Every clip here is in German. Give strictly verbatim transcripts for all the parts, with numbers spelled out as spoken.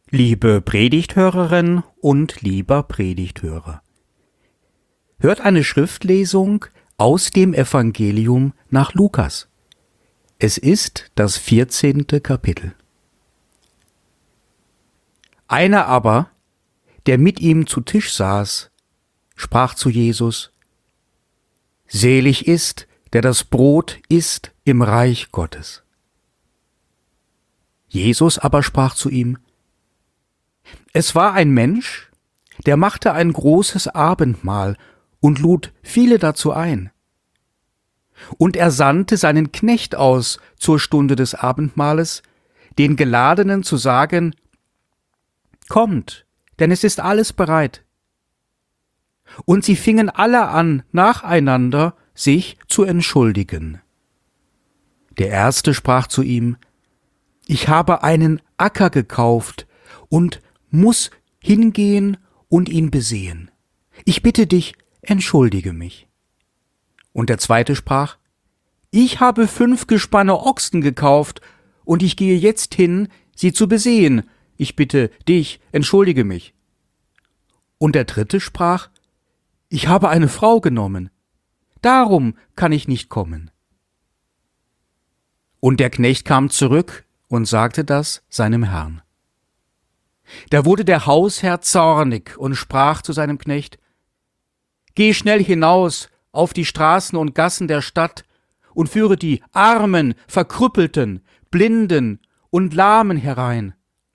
Liebe Predigthörerin und lieber Predigthörer, hört eine Schriftlesung aus dem Evangelium nach Lukas. Es ist das vierzehnte Kapitel. Einer aber, der mit ihm zu Tisch saß, sprach zu Jesus: Selig ist, der das Brot isst im Reich Gottes. Jesus aber sprach zu ihm: Es war ein Mensch, der machte ein großes Abendmahl und lud viele dazu ein. Und er sandte seinen Knecht aus zur Stunde des Abendmahles, den Geladenen zu sagen: Kommt, denn es ist alles bereit. Und sie fingen alle an, nacheinander sich zu entschuldigen. Der Erste sprach zu ihm: Ich habe einen Acker gekauft und muss hingehen und ihn besehen. Ich bitte dich, entschuldige mich. Und der Zweite sprach: Ich habe fünf Gespanne Ochsen gekauft und ich gehe jetzt hin, sie zu besehen. Ich bitte dich, entschuldige mich. Und der Dritte sprach: Ich habe eine Frau genommen, darum kann ich nicht kommen. Und der Knecht kam zurück und sagte das seinem Herrn. Da wurde der Hausherr zornig und sprach zu seinem Knecht: Geh schnell hinaus auf die Straßen und Gassen der Stadt und führe die Armen, Verkrüppelten, Blinden und Lahmen herein.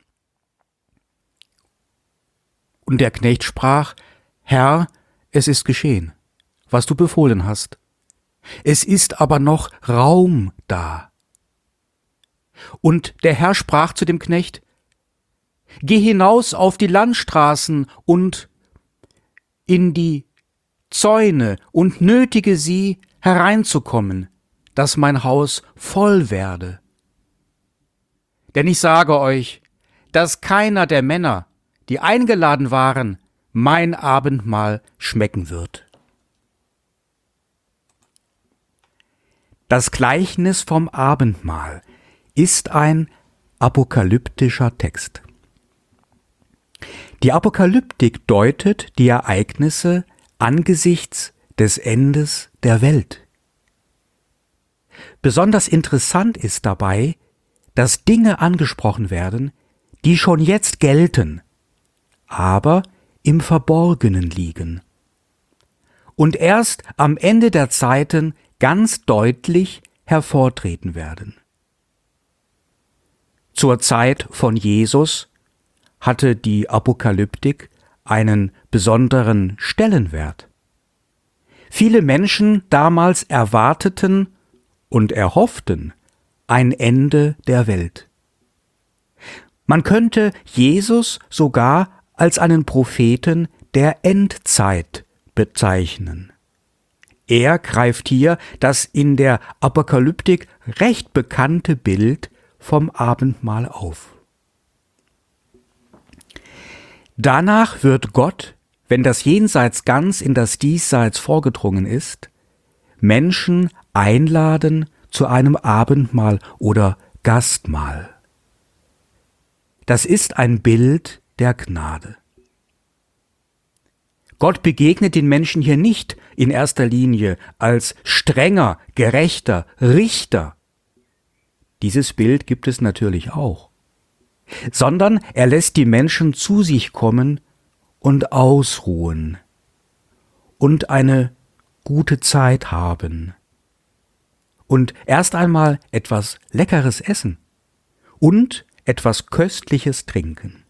Und der Knecht sprach: Herr, es ist geschehen, was du befohlen hast. Es ist aber noch Raum da. Und der Herr sprach zu dem Knecht: Geh hinaus auf die Landstraßen und in die Zäune und nötige sie, hereinzukommen, dass mein Haus voll werde. Denn ich sage euch, dass keiner der Männer, die eingeladen waren, mein Abendmahl schmecken wird. Das Gleichnis vom Abendmahl ist ein apokalyptischer Text. Die Apokalyptik deutet die Ereignisse angesichts des Endes der Welt. Besonders interessant ist dabei, dass Dinge angesprochen werden, die schon jetzt gelten, aber im Verborgenen liegen und erst am Ende der Zeiten ganz deutlich hervortreten werden. Zur Zeit von Jesus hatte die Apokalyptik einen besonderen Stellenwert. Viele Menschen damals erwarteten und erhofften ein Ende der Welt. Man könnte Jesus sogar als einen Propheten der Endzeit bezeichnen. Er greift hier das in der Apokalyptik recht bekannte Bild vom Abendmahl auf. Danach wird Gott, wenn das Jenseits ganz in das Diesseits vorgedrungen ist, Menschen einladen zu einem Abendmahl oder Gastmahl. Das ist ein Bild der Gnade. Gott begegnet den Menschen hier nicht in erster Linie als strenger, gerechter Richter. Dieses Bild gibt es natürlich auch. Sondern er lässt die Menschen zu sich kommen und ausruhen und eine gute Zeit haben und erst einmal etwas Leckeres essen und etwas Köstliches trinken.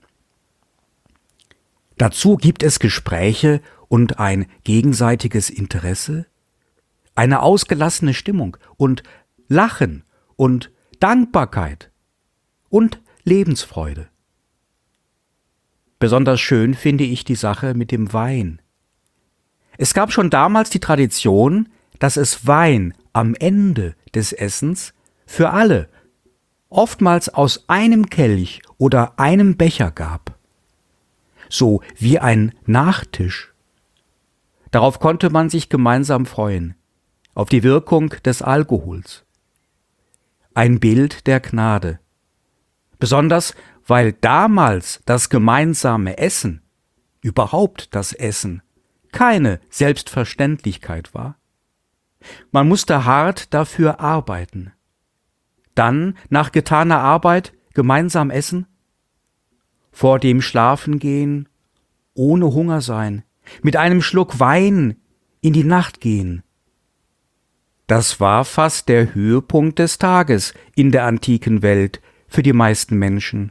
Dazu gibt es Gespräche und ein gegenseitiges Interesse, eine ausgelassene Stimmung und Lachen und Dankbarkeit und Lebensfreude. Besonders schön finde ich die Sache mit dem Wein. Es gab schon damals die Tradition, dass es Wein am Ende des Essens für alle, oftmals aus einem Kelch oder einem Becher gab. So wie ein Nachtisch. Darauf konnte man sich gemeinsam freuen, auf die Wirkung des Alkohols. Ein Bild der Gnade. Besonders, weil damals das gemeinsame Essen, überhaupt das Essen, keine Selbstverständlichkeit war. Man musste hart dafür arbeiten. Dann, nach getaner Arbeit, gemeinsam essen, vor dem Schlafengehen, ohne Hunger sein, mit einem Schluck Wein in die Nacht gehen. Das war fast der Höhepunkt des Tages in der antiken Welt für die meisten Menschen.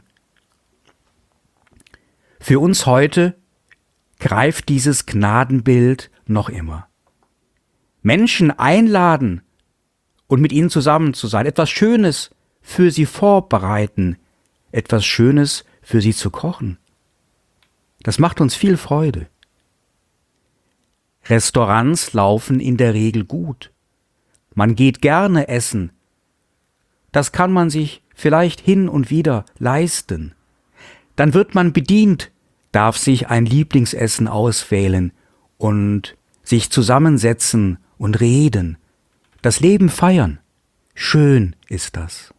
Für uns heute greift dieses Gnadenbild noch immer. Menschen einladen und mit ihnen zusammen zu sein, etwas Schönes für sie vorbereiten, etwas Schönes für sie zu kochen. Das macht uns viel Freude. Restaurants laufen in der Regel gut. Man geht gerne essen. Das kann man sich vielleicht hin und wieder leisten. Dann wird man bedient, darf sich ein Lieblingsessen auswählen und sich zusammensetzen und reden, das Leben feiern. Schön ist das.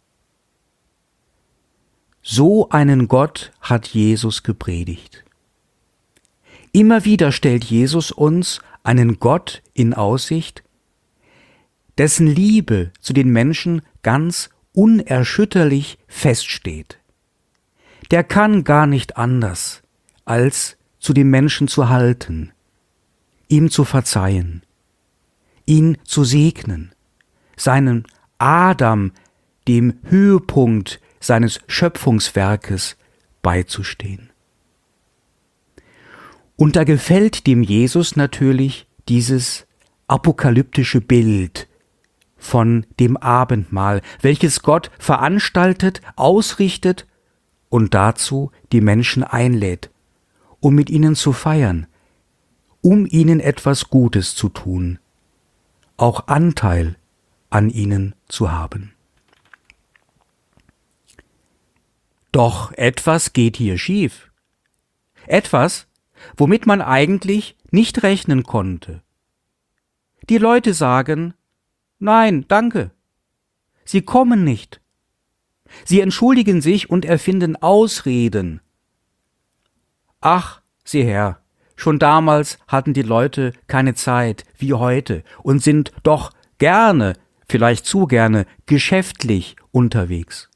So einen Gott hat Jesus gepredigt. Immer wieder stellt Jesus uns einen Gott in Aussicht, dessen Liebe zu den Menschen ganz unerschütterlich feststeht. Der kann gar nicht anders, als zu dem Menschen zu halten, ihm zu verzeihen, ihn zu segnen, seinen Adam, dem Höhepunkt seines Schöpfungswerkes, beizustehen. Und da gefällt dem Jesus natürlich dieses apokalyptische Bild von dem Abendmahl, welches Gott veranstaltet, ausrichtet und dazu die Menschen einlädt, um mit ihnen zu feiern, um ihnen etwas Gutes zu tun, auch Anteil an ihnen zu haben. Doch etwas geht hier schief. Etwas, womit man eigentlich nicht rechnen konnte. Die Leute sagen, nein, danke. Sie kommen nicht. Sie entschuldigen sich und erfinden Ausreden. Ach, sieh her, schon damals hatten die Leute keine Zeit wie heute und sind doch gerne, vielleicht zu gerne, geschäftlich unterwegs.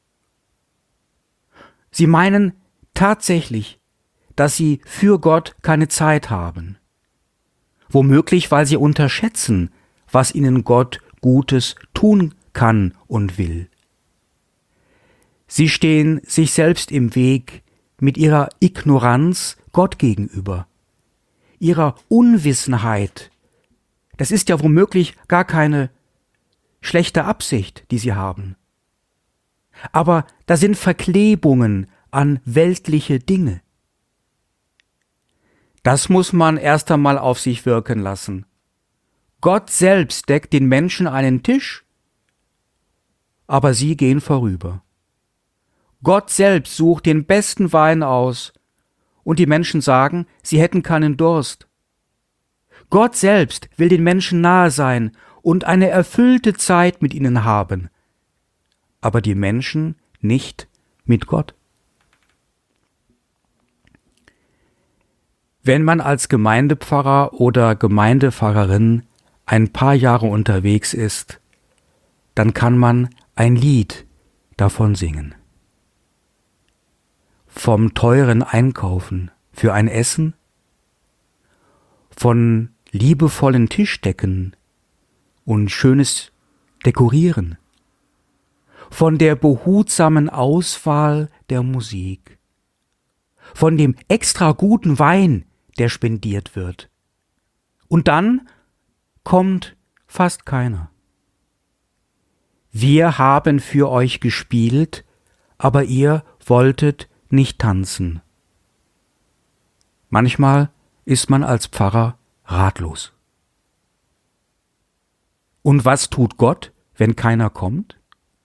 Sie meinen tatsächlich, dass sie für Gott keine Zeit haben. Womöglich, weil sie unterschätzen, was ihnen Gott Gutes tun kann und will. Sie stehen sich selbst im Weg mit ihrer Ignoranz Gott gegenüber, ihrer Unwissenheit. Das ist ja womöglich gar keine schlechte Absicht, die sie haben. Aber da sind Verklebungen an weltliche Dinge. Das muss man erst einmal auf sich wirken lassen. Gott selbst deckt den Menschen einen Tisch, aber sie gehen vorüber. Gott selbst sucht den besten Wein aus, und die Menschen sagen, sie hätten keinen Durst. Gott selbst will den Menschen nahe sein und eine erfüllte Zeit mit ihnen haben, aber die Menschen nicht mit Gott. Wenn man als Gemeindepfarrer oder Gemeindepfarrerin ein paar Jahre unterwegs ist, dann kann man ein Lied davon singen. Vom teuren Einkaufen für ein Essen, von liebevollen Tischdecken und schönes Dekorieren, von der behutsamen Auswahl der Musik, von dem extra guten Wein, der spendiert wird. Und dann kommt fast keiner. Wir haben für euch gespielt, aber ihr wolltet nicht tanzen. Manchmal ist man als Pfarrer ratlos. Und was tut Gott, wenn keiner kommt?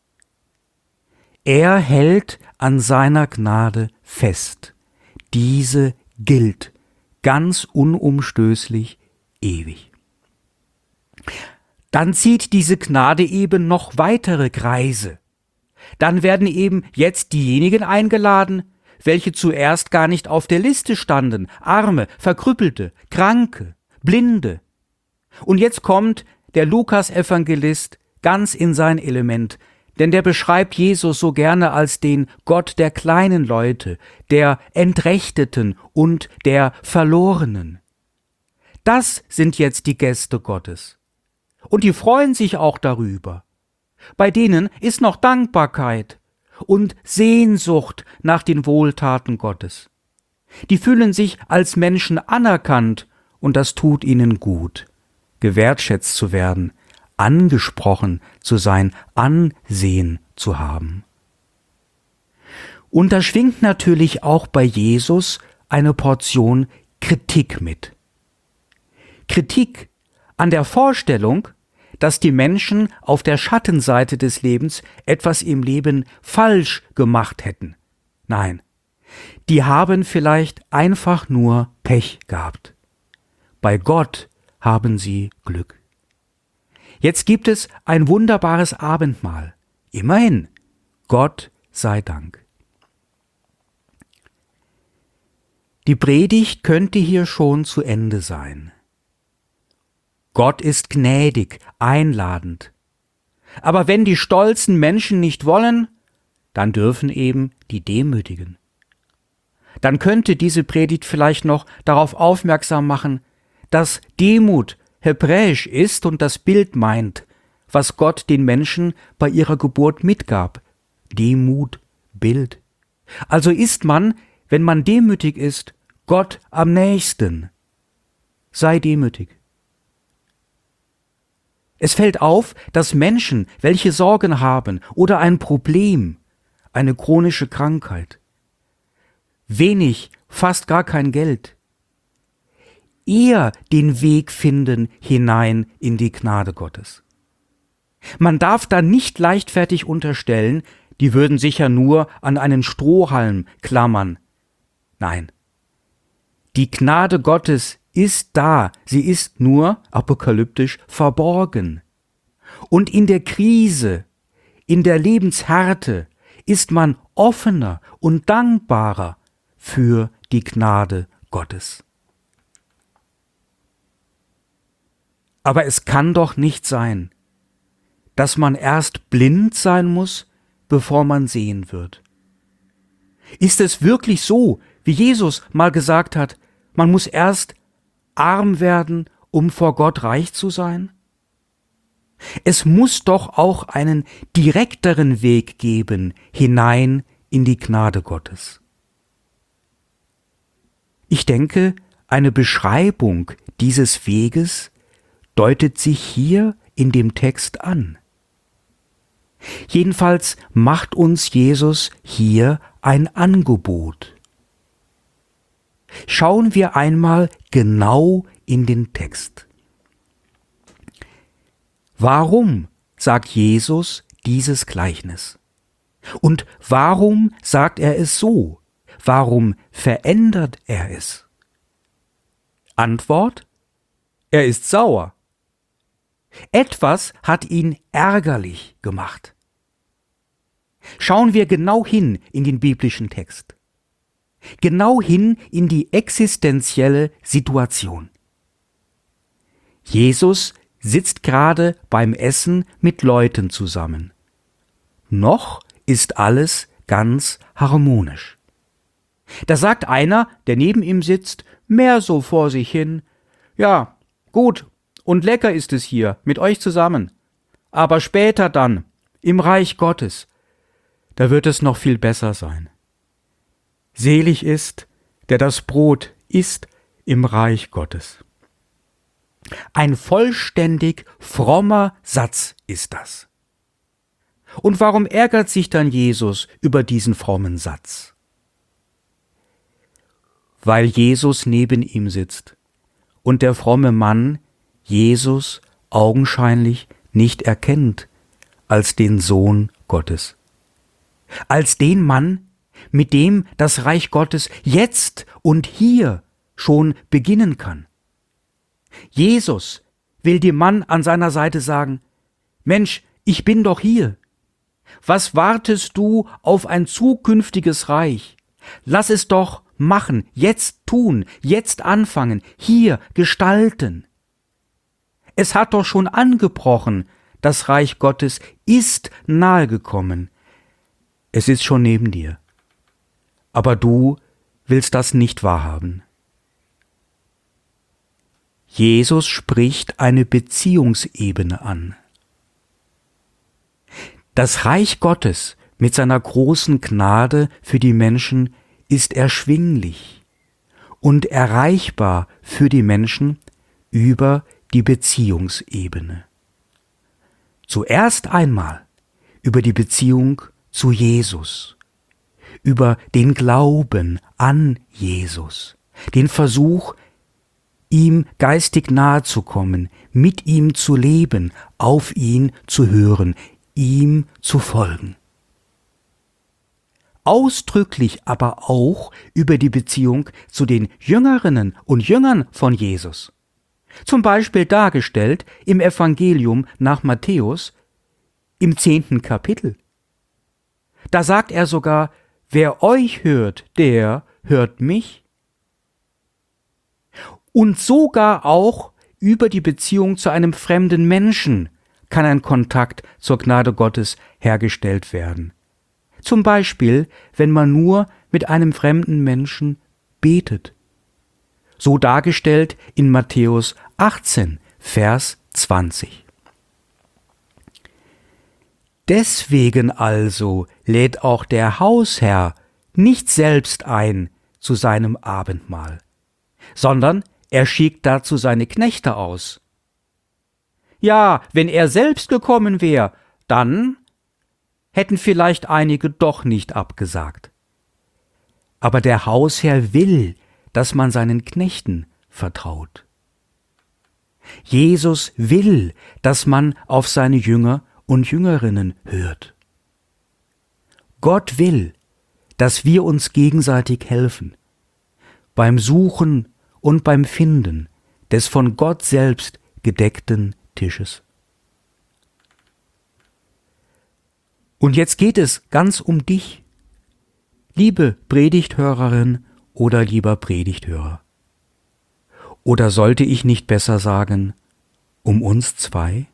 Er hält an seiner Gnade fest. Diese gilt ganz unumstößlich ewig. Dann zieht diese Gnade eben noch weitere Kreise. dann werden eben jetzt diejenigen eingeladen, welche zuerst gar nicht auf der Liste standen, Arme, Verkrüppelte, Kranke, Blinde. Und jetzt kommt der Lukas-Evangelist ganz in sein Element, denn der beschreibt Jesus so gerne als den Gott der kleinen Leute, der Entrechteten und der Verlorenen. Das sind jetzt die Gäste Gottes. Und die freuen sich auch darüber. Bei denen ist noch Dankbarkeit und Sehnsucht nach den Wohltaten Gottes. Die fühlen sich als Menschen anerkannt und das tut ihnen gut, gewertschätzt zu werden, angesprochen zu sein, Ansehen zu haben. Und da schwingt natürlich auch bei Jesus eine Portion Kritik mit. Kritik an der Vorstellung, dass die Menschen auf der Schattenseite des Lebens etwas im Leben falsch gemacht hätten. Nein, die haben vielleicht einfach nur Pech gehabt. Bei Gott haben sie Glück. Jetzt gibt es ein wunderbares Abendmahl. Immerhin, Gott sei Dank. Die Predigt könnte hier schon zu Ende sein. Gott ist gnädig, einladend. Aber wenn die stolzen Menschen nicht wollen, dann dürfen eben die Demütigen. Dann könnte diese Predigt vielleicht noch darauf aufmerksam machen, dass Demut hebräisch ist und das Bild meint, was Gott den Menschen bei ihrer Geburt mitgab. Demut, Bild. Also ist man, wenn man demütig ist, Gott am nächsten. Sei demütig. Es fällt auf, dass Menschen, welche Sorgen haben oder ein Problem, eine chronische Krankheit, wenig, fast gar kein Geld, eher den Weg finden hinein in die Gnade Gottes. Man darf da nicht leichtfertig unterstellen, die würden sich ja nur an einen Strohhalm klammern. Nein, die Gnade Gottes ist da, sie ist nur, apokalyptisch, verborgen. Und in der Krise, in der Lebenshärte ist man offener und dankbarer für die Gnade Gottes. Aber es kann doch nicht sein, dass man erst blind sein muss, bevor man sehen wird. Ist es wirklich so, wie Jesus mal gesagt hat, man muss erst arm werden, um vor Gott reich zu sein? Es muss doch auch einen direkteren Weg geben hinein in die Gnade Gottes. Ich denke, eine Beschreibung dieses Weges deutet sich hier in dem Text an. Jedenfalls macht uns Jesus hier ein Angebot. Schauen wir einmal genau in den Text. Warum sagt Jesus dieses Gleichnis? Und warum sagt er es so? Warum verändert er es? Antwort: Er ist sauer. Etwas hat ihn ärgerlich gemacht. Schauen wir genau hin in den biblischen Text. Genau hin in die existenzielle Situation. Jesus sitzt gerade beim Essen mit Leuten zusammen. Noch ist alles ganz harmonisch. Da sagt einer, der neben ihm sitzt, mehr so vor sich hin: Ja, gut und lecker ist es hier mit euch zusammen. Aber später dann, im Reich Gottes, da wird es noch viel besser sein. Selig ist, der das Brot isst im Reich Gottes. Ein vollständig frommer Satz ist das. Und warum ärgert sich dann Jesus über diesen frommen Satz? Weil Jesus neben ihm sitzt und der fromme Mann Jesus augenscheinlich nicht erkennt als den Sohn Gottes. Als den Mann, mit dem das Reich Gottes jetzt und hier schon beginnen kann. Jesus will dem Mann an seiner Seite sagen: Mensch, ich bin doch hier. Was wartest du auf ein zukünftiges Reich? Lass es doch machen, jetzt tun, jetzt anfangen, hier gestalten. Es hat doch schon angebrochen, das Reich Gottes ist nahegekommen. Es ist schon neben dir. Aber du willst das nicht wahrhaben. Jesus spricht eine Beziehungsebene an. Das Reich Gottes mit seiner großen Gnade für die Menschen ist erschwinglich und erreichbar für die Menschen über die Beziehungsebene. Zuerst einmal über die Beziehung zu Jesus, über den Glauben an Jesus, den Versuch, ihm geistig nahe zu kommen, mit ihm zu leben, auf ihn zu hören, ihm zu folgen. Ausdrücklich aber auch über die Beziehung zu den Jüngerinnen und Jüngern von Jesus. Zum Beispiel dargestellt im Evangelium nach Matthäus im zehnten Kapitel. Da sagt er sogar, wer euch hört, der hört mich. Und sogar auch über die Beziehung zu einem fremden Menschen kann ein Kontakt zur Gnade Gottes hergestellt werden. Zum Beispiel, wenn man nur mit einem fremden Menschen betet. So dargestellt in Matthäus achtzehn, Vers zwanzig. Deswegen also lädt auch der Hausherr nicht selbst ein zu seinem Abendmahl, sondern er schickt dazu seine Knechte aus. Ja, wenn er selbst gekommen wäre, dann hätten vielleicht einige doch nicht abgesagt. Aber der Hausherr will, dass man seinen Knechten vertraut. Jesus will, dass man auf seine Jünger und Jüngerinnen hört. Gott will, dass wir uns gegenseitig helfen, beim Suchen und beim Finden des von Gott selbst gedeckten Tisches. Und jetzt geht es ganz um dich, liebe Predigthörerin oder lieber Predigthörer. Oder sollte ich nicht besser sagen, um uns zwei?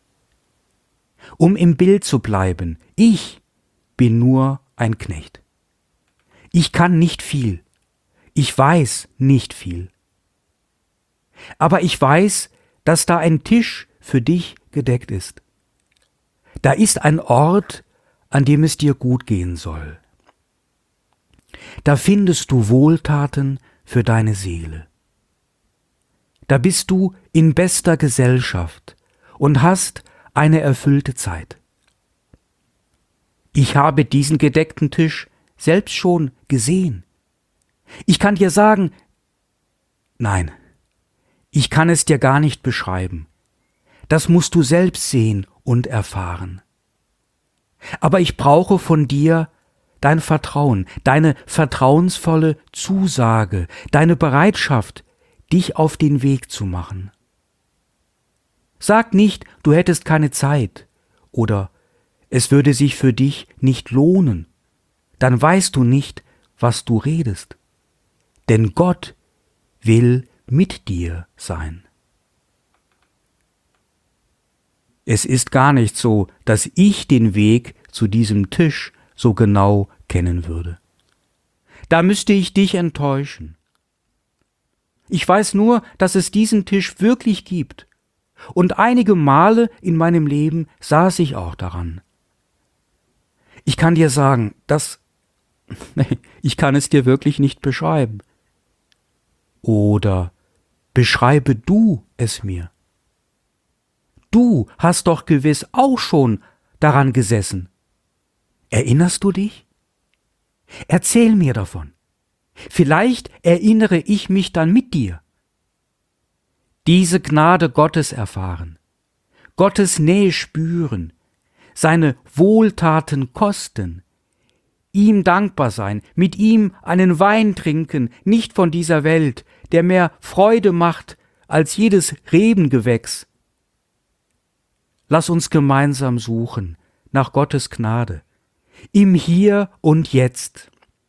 Um im Bild zu bleiben, ich bin nur ein Knecht. Ich kann nicht viel, ich weiß nicht viel. Aber ich weiß, dass da ein Tisch für dich gedeckt ist. Da ist ein Ort, an dem es dir gut gehen soll. Da findest du Wohltaten für deine Seele. Da bist du in bester Gesellschaft und hast eine erfüllte Zeit. Ich habe diesen gedeckten Tisch selbst schon gesehen. Ich kann dir sagen, nein, ich kann es dir gar nicht beschreiben. Das musst du selbst sehen und erfahren. Aber ich brauche von dir dein Vertrauen, deine vertrauensvolle Zusage, deine Bereitschaft, dich auf den Weg zu machen. Sag nicht, du hättest keine Zeit oder es würde sich für dich nicht lohnen. Dann weißt du nicht, was du redest. Denn Gott will mit dir sein. Es ist gar nicht so, dass ich den Weg zu diesem Tisch so genau kennen würde. Da müsste ich dich enttäuschen. Ich weiß nur, dass es diesen Tisch wirklich gibt. Und einige Male in meinem Leben saß ich auch daran. Ich kann dir sagen, dass ich kann es dir wirklich nicht beschreiben. Oder beschreibe du es mir. Du hast doch gewiss auch schon daran gesessen. Erinnerst du dich? Erzähl mir davon. Vielleicht erinnere ich mich dann mit dir. Diese Gnade Gottes erfahren, Gottes Nähe spüren, seine Wohltaten kosten, ihm dankbar sein, mit ihm einen Wein trinken, nicht von dieser Welt, der mehr Freude macht als jedes Rebengewächs. Lass uns gemeinsam suchen nach Gottes Gnade, im Hier und Jetzt.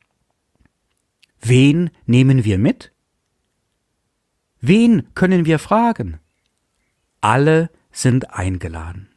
Wen nehmen wir mit? Wen können wir fragen? Alle sind eingeladen.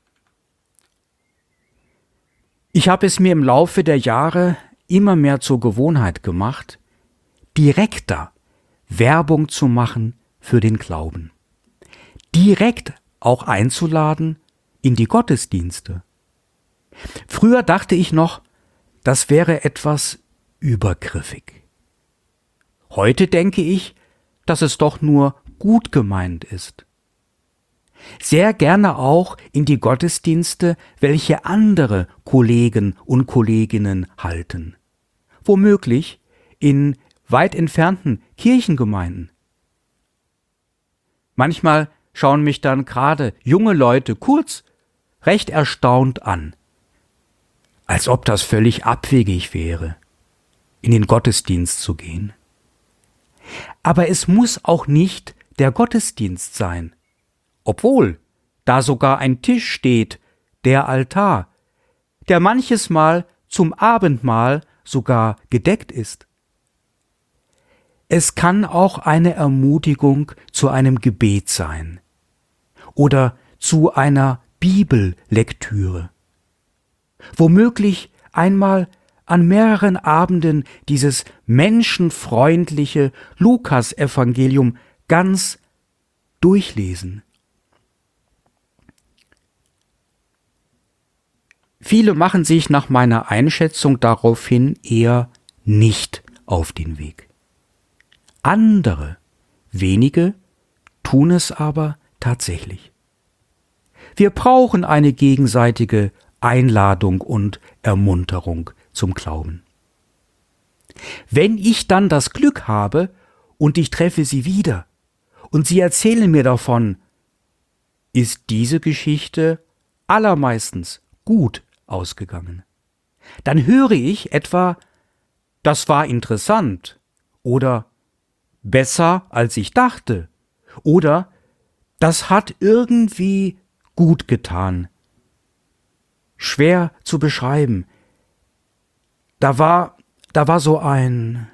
Ich habe es mir im Laufe der Jahre immer mehr zur Gewohnheit gemacht, direkter Werbung zu machen für den Glauben. Direkt auch einzuladen in die Gottesdienste. Früher dachte ich noch, das wäre etwas übergriffig. Heute denke ich, dass es doch nur gut gemeint ist. Sehr gerne auch in die Gottesdienste, welche andere Kollegen und Kolleginnen halten. Womöglich in weit entfernten Kirchengemeinden. Manchmal schauen mich dann gerade junge Leute kurz recht erstaunt an, als ob das völlig abwegig wäre, in den Gottesdienst zu gehen. Aber es muss auch nicht der Gottesdienst sein, obwohl da sogar ein Tisch steht, der Altar, der manches Mal zum Abendmahl sogar gedeckt ist. Es kann auch eine Ermutigung zu einem Gebet sein oder zu einer Bibellektüre. Womöglich einmal an mehreren Abenden dieses menschenfreundliche Lukas-Evangelium ganz durchlesen. Viele machen sich nach meiner Einschätzung daraufhin eher nicht auf den Weg. Andere, wenige, tun es aber tatsächlich. Wir brauchen eine gegenseitige Einladung und Ermunterung zum Glauben. Wenn ich dann das Glück habe und ich treffe sie wieder und sie erzählen mir davon, ist diese Geschichte allermeistens gut ausgegangen. Dann höre ich etwa, das war interessant oder besser als ich dachte oder das hat irgendwie gut getan. Schwer zu beschreiben. Da war, da war so ein...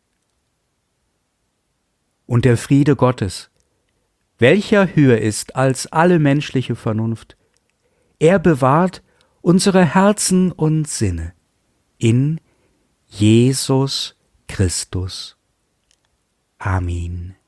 Und der Friede Gottes, welcher höher ist als alle menschliche Vernunft, er bewahrt unsere Herzen und Sinne in Jesus Christus. Amen.